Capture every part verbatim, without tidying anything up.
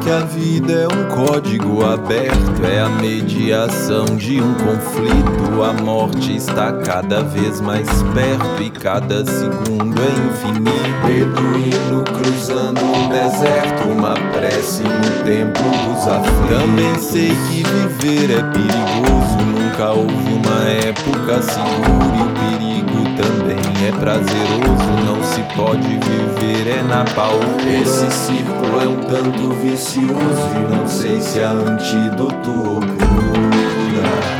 que a vida é um código aberto, é a mediação de um conflito. A morte está cada vez mais perto e cada segundo é infinito. Beduíno cruzando um deserto, uma prece no templo dos aflitos. Também sei que viver é perigoso, nunca houve uma época segura. E o perigo também é prazeroso, não se pode viver é na pau. Esse círculo é um tanto vicioso e não sei se há antídoto ou cura.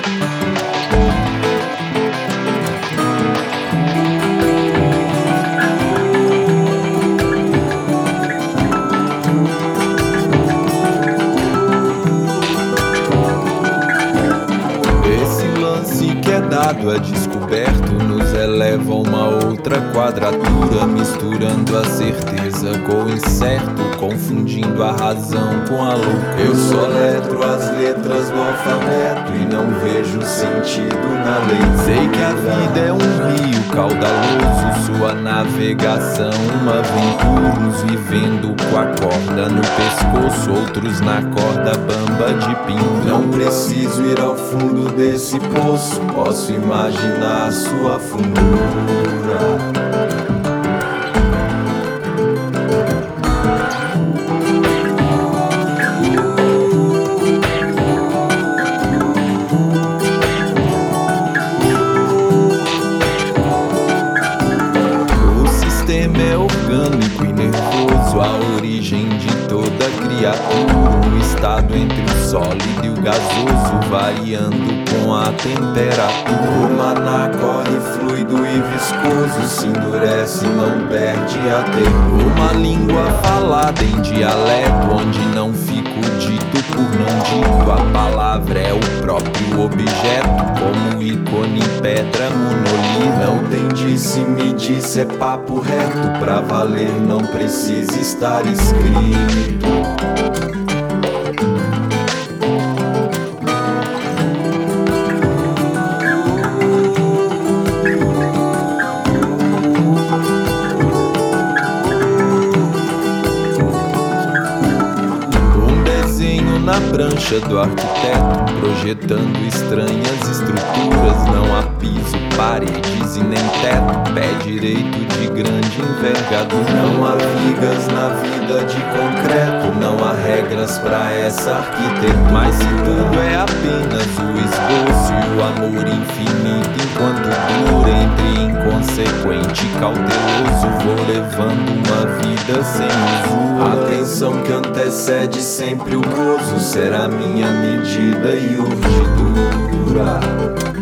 Dado a descoberto nos eleva a uma outra quadratura, misturando a certeza com o incerto, confundindo a razão com a loucura. Eu soletro as letras do alfabeto e não vejo sentido na lei. Sei que a vida é um rio caudaloso, sua navegação uma aventura. Uns vivendo com a corda no pescoço, outros na corda bamba de pinto. Não preciso ir ao fundo desse poço, posso imaginar a sua fundura. É orgânico e nervoso, a origem de toda criatura. Um estado entre o sólido e o gasoso, variando com a temperatura. O maná corre fluido e viscoso, se endurece e não perde a ter. Uma língua falada em dialeto, onde não fico dito por não dito. A palavra é o próprio objeto, como ícone, pedra, monolito. Não tem disse, me disse, é papo reto. Pra valer não precisa estar escrito. Um desenho na prancha do arquiteto, projetando estranhas estruturas. Não há piso, paredes e nem teto, pé direito de grande envergadura. Não há vigas na vida de concreto, não há regras pra essa arquitetura. Mas se tudo é apenas o esboço e o amor infinito enquanto dura, entre inconsequente e cauteloso, vou levando uma vida sem uso. A tensão que antecede sempre o gozo será minha medida e urdidura.